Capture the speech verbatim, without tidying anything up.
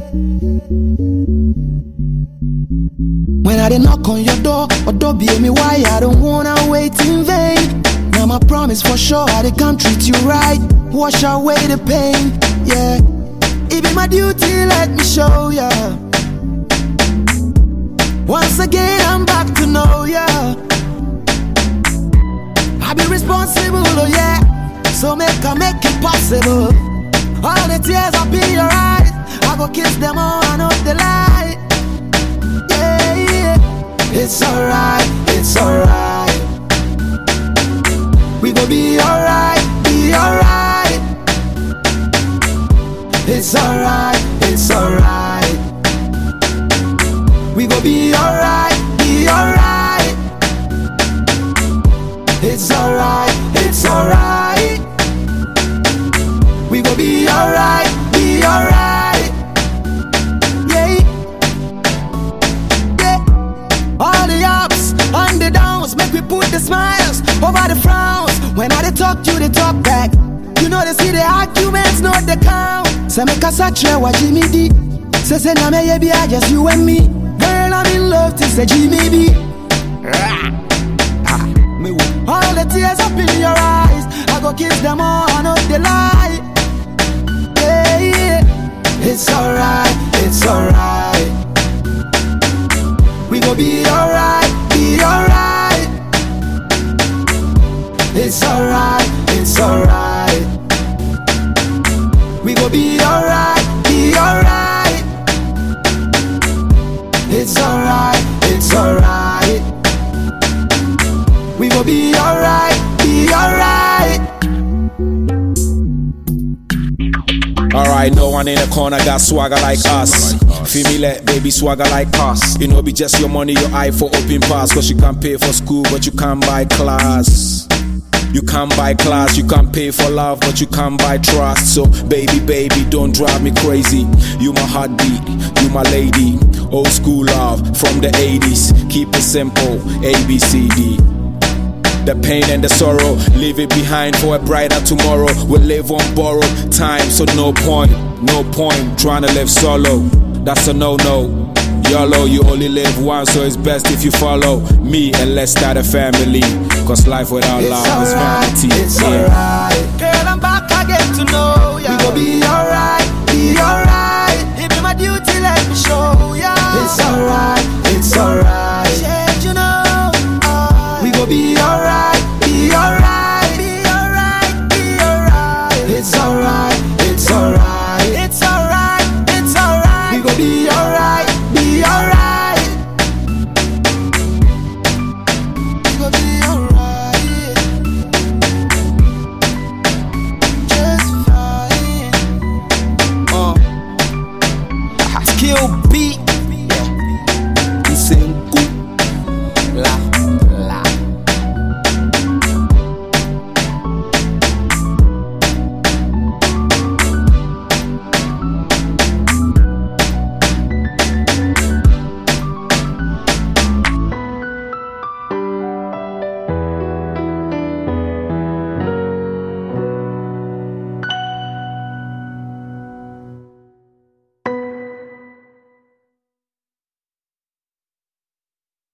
When I did knock on your door, or door be me why I don't wanna wait in vain. Now my promise for sure I can't treat you right. Wash away the pain, yeah. It be my duty, let me show ya. Once again I'm back to know ya. I be responsible, oh yeah. So make I make it possible. All the tears up in your eyes, I go kiss them all, I know the lie. Yeah, yeah. It's alright, it's alright. We gon' be alright, be alright. It's alright, it's alright. We gon' be alright, be alright. It's alright, it's alright. We gon' be alright, be alright. Yeah, yeah. All the ups and the downs make we put the smiles over the frowns. When I dey talk, you dey talk back. You know they see the arguments, not the count. Say make us a try what Jimmy D. Say say na me be I just you and me. Girl I'm in love to say Jimmy B. All the tears up in your eyes, I go kiss them all, I know they lie. Yeah, yeah. It's alright, it's alright. We gon' be alright, be alright. It's alright, it's alright. We gon' be alright, be alright. It's alright, it's alright. We gon' be alright, be alright. Alright, no one in the corner got swagger like us. Feel me let baby swagger like us. You know be just your money, your eye for open pass. Cause you can't pay for school, but you can't buy class. You can't buy class, you can't pay for love, but you can't buy trust. So baby, baby, don't drive me crazy. You my heartbeat, you my lady. Old school love from the eighties. Keep it simple, A B C D. The pain and the sorrow, leave it behind for a brighter tomorrow. We'll live on borrowed time, so no point, no point trying to live solo. That's a no-no. YOLO, you only live once, so it's best if you follow me and let's start a family. Cause life without It's love is alright, vanity. it's Yeah. alright. Girl, I'm back again to know ya. We gon' be alright, be alright. It be my duty, let me show ya. It's alright, it's alright. Yeah, you know, uh, we gon' be alright, be alright, be alright, be alright. It's alright, it's alright. It's alright, it's alright. We gon' be alright, be alright. We gon' be alright. Just fine. Uh, Skill B.